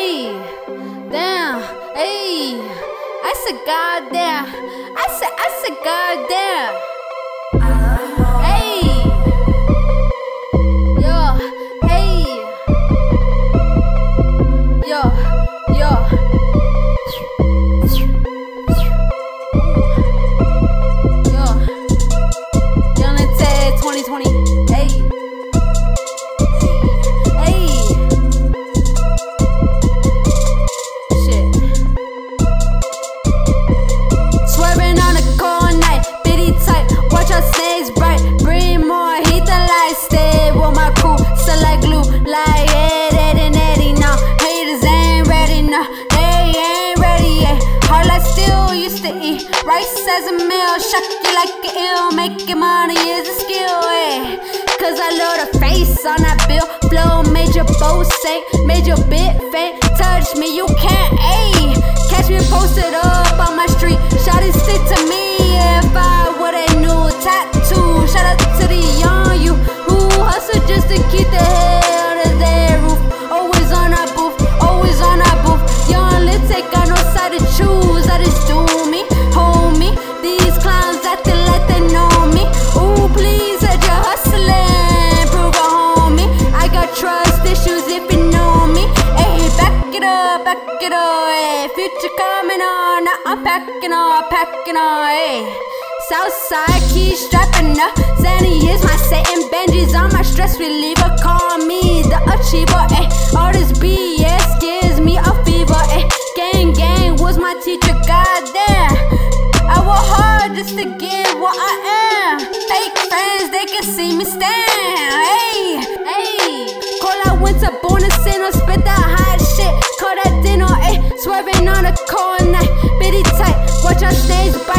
Hey, damn, hey. I said goddamn. I said goddamn. Hey, yo, hey, yo, yo. Yo, Young and Ted 2020. Hey, hey, shit. Swerving on a cold night, bitty tight, watch our snakes bright. Bring more heat than light, stay with my crew, still like glue, like Ed and Eddie. Now haters ain't ready, now they ain't ready, yeah. Hard like steel, used to eat rice as a meal, shock you like an ill, making money is a skill, eh. Cause I love the face on that bill, flow made your boat sink, made your bit faint, touch me, you can't, ayy. Catch me posted up on my street, shawty stick to me if I would a new tattoo. Shout out to the young you who hustle just to keep the head under their roof. Always on our booth, always on our booth. Young lit take got no side to choose. I just do me, homie. These clowns acting like they know me. Ooh, please said you're hustling, prove a homie. I got trust issues if you know me. Hey, back it up, hey. Future coming on, now I'm packing on, hey. Southside, keys strapping up. Zanny is my setting, Benji's on my stress reliever. Call me the achiever, eh. All this BS gives me a fever, eh. Gang was my teacher, goddamn. I work hard just to get what I am. Fake friends, they can see me stand. Hey, hey. Call out winter bonus in or spit that hot shit. Call that dinner, eh. Swerving on a cold night, bitty tight. Watch our stage by